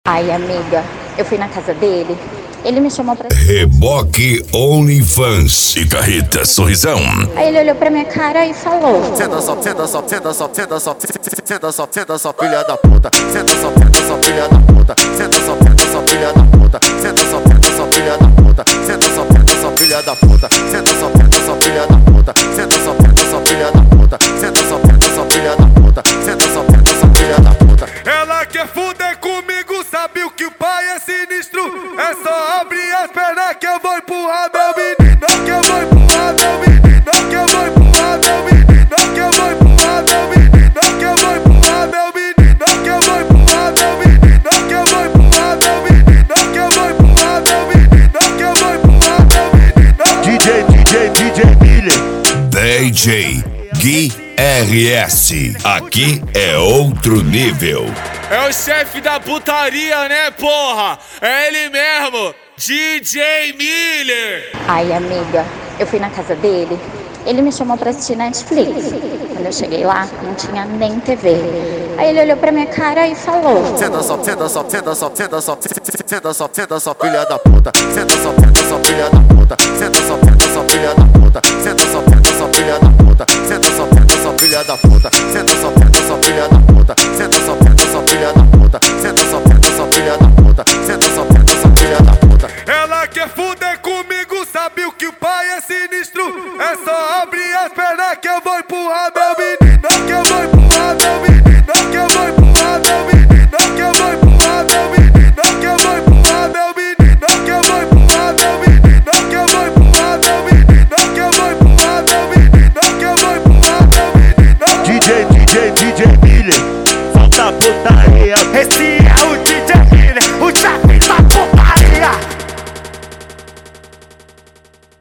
Ai, amiga, eu fui na casa dele, ele me chamou pra... Reboque OnlyFans. E carreta, sorrisão. Aí ele olhou pra minha cara e falou: Senta só, senta só, senta só, senta só, senta só, senta só, filha da puta. Senta só, filha da puta. Senta só, filha da puta. Senta só, filha da puta. Senta só, filha da puta. Senta só, filha da puta. Senta só, filha da puta. Senta só, filha da puta. Senta só, filha da puta. Ela quer fuder comigo, sabe o que o pai é sinistro? É só abrir as pernas que eu vou empurrar meu menino. Que eu vou empurrar meu menino. Que eu vou empurrar meu menino. Que eu vou empurrar meu menino. Que eu vou empurrar meu menino. Que eu vou empurrar meu menino. Que eu vou empurrar meu menino. Que eu vou empurrar meu menino. Que eu vou empurrar meu menino. DJ Miller. DJ Gui RS. Aqui é outro nível. É o chefe da putaria, né, porra? É ele mesmo, DJ Miller. Ai, amiga, eu fui na casa dele, ele me chamou pra assistir Netflix. Quando eu cheguei lá, não tinha nem TV. Aí ele olhou pra minha cara e falou: Senta só, senta só, senta só, senta só, senta só, senta só, filha da puta. Senta só, filha da puta. Senta só, filha da puta. Senta